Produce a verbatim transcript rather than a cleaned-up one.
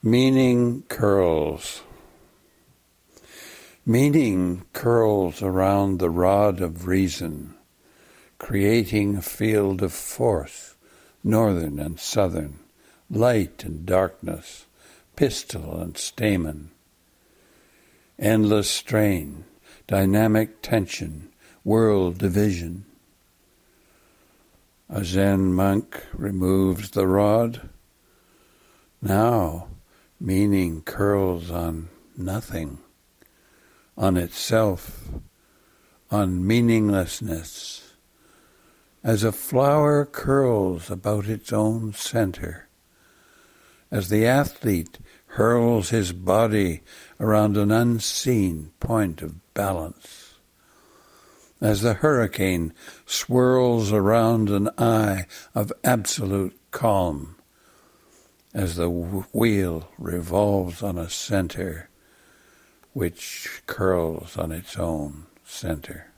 Meaning curls. Meaning curls around the rod of reason, creating a field of force, northern and southern, light and darkness, pistil and stamen. Endless strain, dynamic tension, world division. A Zen monk removes the rod. Now meaning curls on nothing, on itself, on meaninglessness, as a flower curls about its own center, as the athlete hurls his body around an unseen point of balance, as the hurricane swirls around an eye of absolute calm, as the wheel revolves on a center which curls on its own center.